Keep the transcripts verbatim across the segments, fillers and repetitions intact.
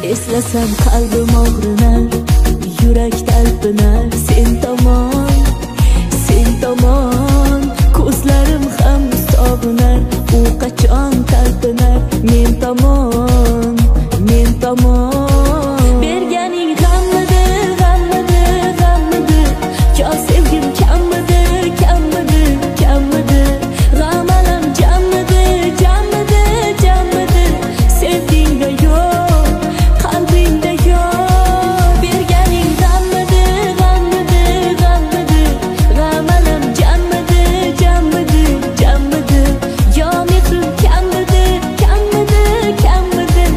Eslasam qalbim og'rinar, yurak talpinar. Sen tomon, sen tomon, ko'zlarim ham sog'inar. U qachon talpinar, men tomon, men tomon. Berganing g'ammidi, g'ammidi, g'ammidi. Yo sevgim kammidi, kammidi, kammidi. G'amalam jammidi, jammidi, jammidi. Sevgingda yo'q, qalbingda yo'q. Berganing g'ammidi, g'ammidi, g'ammidi. G'amalam jammidi, jammidi, jammidi. Yo mehrim kammidi, kammidi, kammidi.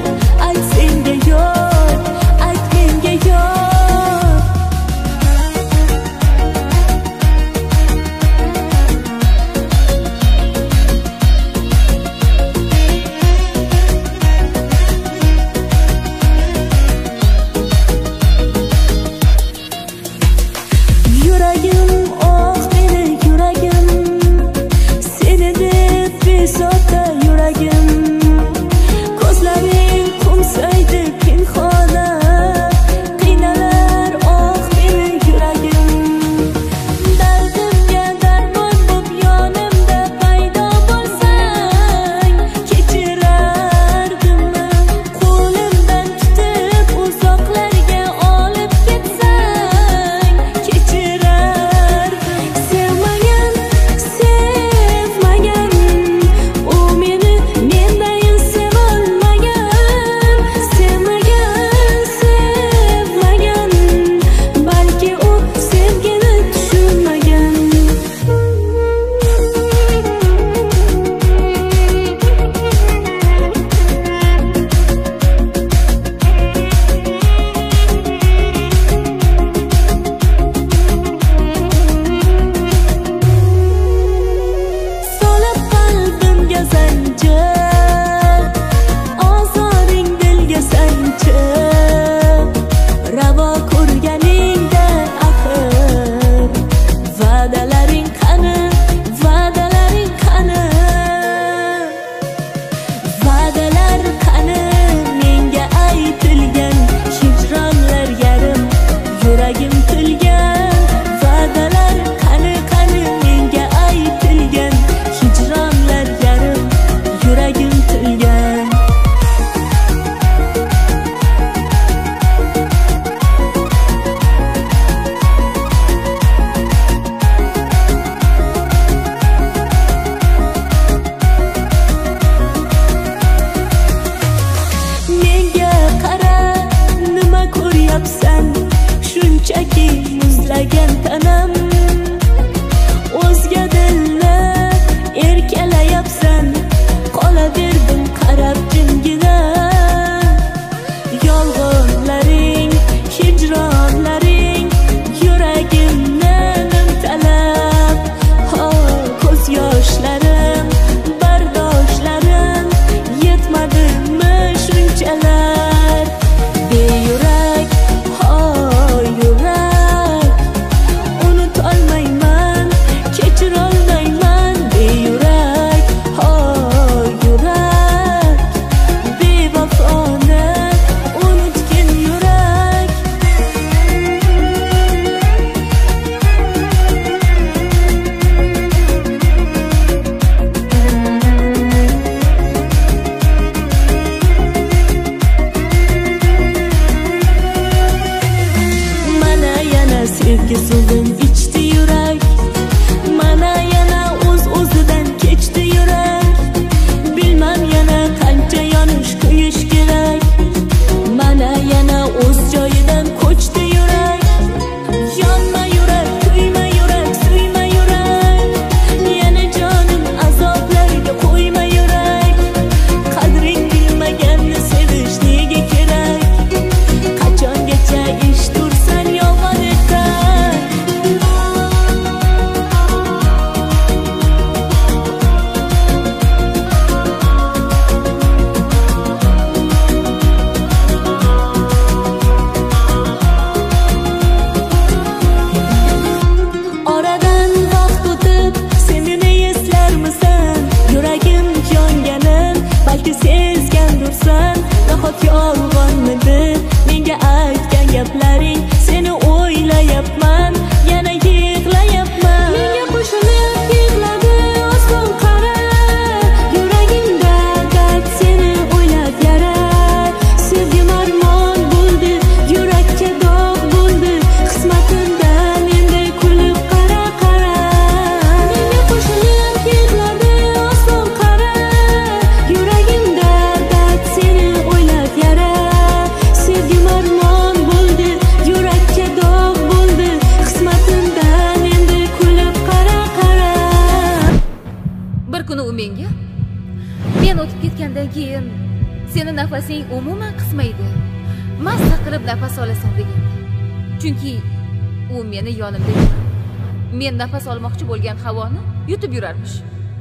saqlasang umuman qismaydi. Mazza qilib nafas olasan deganda. Chunki u meni yonimda yuradi. Men nafas olmoqchi bo'lgan havoni yutib yurarmish.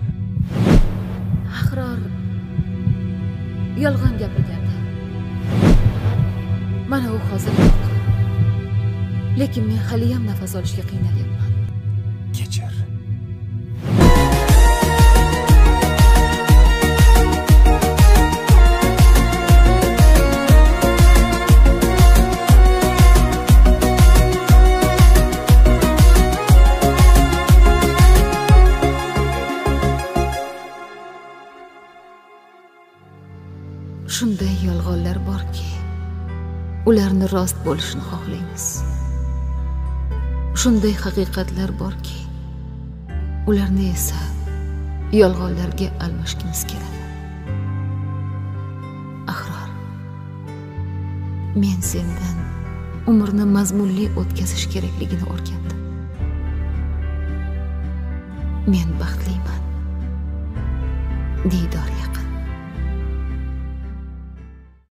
Ahror yolg'on gapirganda. Mana u hozir yo'q. Lekin men hali ham nafas olishga qiynalyapman. Kechir. Shunday yolg'onlar borki, ularni rost bo'lishini xohlaymiz. Shunday haqiqatlar borki, ularni esa yolg'onlarga almashgimiz keladi. Ahror, men sendan umrni mazmunli o'tkazish kerakligini o'rgandim. Men baxtliman. Diydor yaqin.